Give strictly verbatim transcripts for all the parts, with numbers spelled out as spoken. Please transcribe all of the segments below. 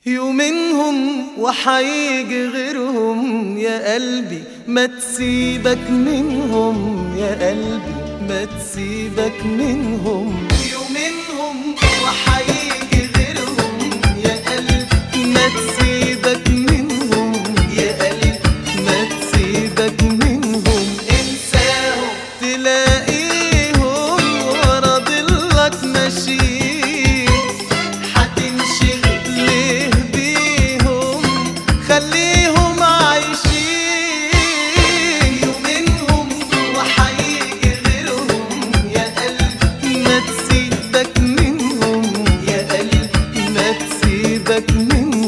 يومينهم وحيجي غيرهم يا قلبي، ما تسيبك منهم يا قلبي، ما تسيبك منهم. يومينهم وحيجي غيرهم يا قلبي، ما تسيبك منهم يا قلبي، ما تسيبك منهم. انساهم تلاقيهم ورا ضلك ماشيين، هتنشغل ليه بيهم؟ خليهم عايشين. يومينهم وحيجي غيرهم يا قلبي، ما تسيبك منهم يا قلبي، ما تسيبك منهم.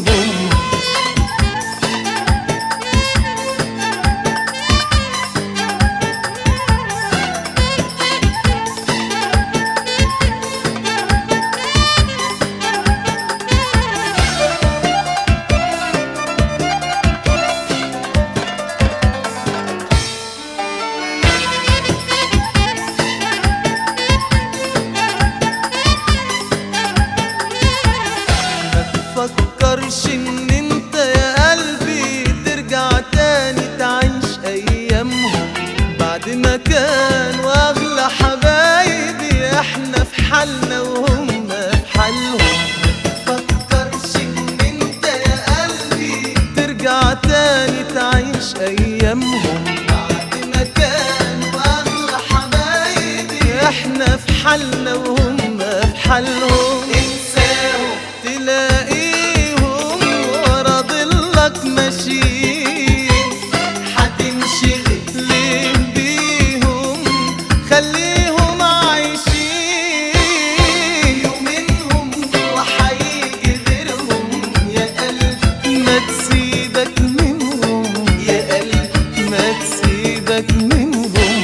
متفكرش ان انت يا قلبي ترجع تاني تعيش ايامهم، بعد ما كانوا اغلى حبايبي احنا في حالنا وهم في حالهم. متفكرش ان انت يا قلبي ترجع تاني تعيش ايامهم، بعد ما كانوا اغلى حبايبي احنا في حالنا وهم في حالهم. انساهم تلاقيهم ورا ضلك ماشيين، هتنشغل ليه بيهم؟ خليهم عايشين. يومينهم وحيجي غيرهم يا قلبي، ما تسيبك منهم يا قلبي، ما تسيبك منهم.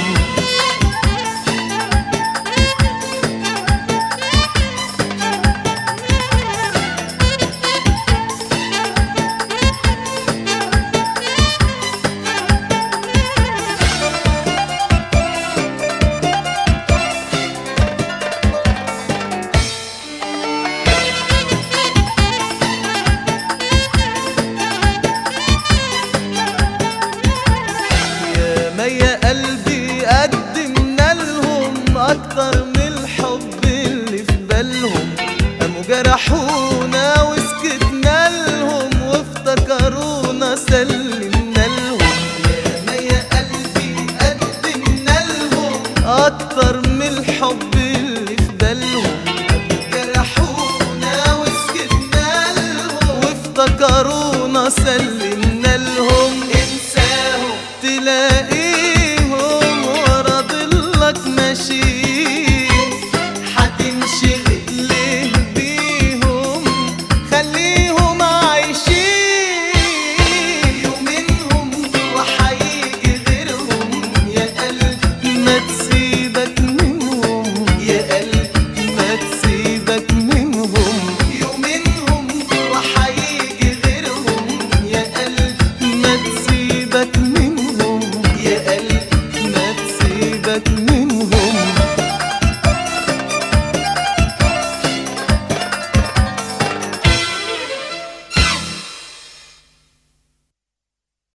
يا قلبي قدمنا لهم اكتر من الحب اللي في بالهم، قاموا جرحونا وسكتنا لهم وافتكرونا سلمنا لهم. يا يا قلبي قدمنا لهم اكتر من الحب اللي في بالهم، قاموا جرحونا وسكتنا لهم وافتكرونا سلمنا لهم. انساهم تلاقيهم ورا ضلك ماشيين، هتنشغل ليه بيهم؟ خليهم عايشين. يومينهم وحيجي غيرهم يا قلبي، ما تسيبك منهم يا قلبي، ما تسيبك منهم. يومينهم وحيجي غيرهم يا قلبي، ما تسيبك منهم يا قلبي، ما تسيبك منهم.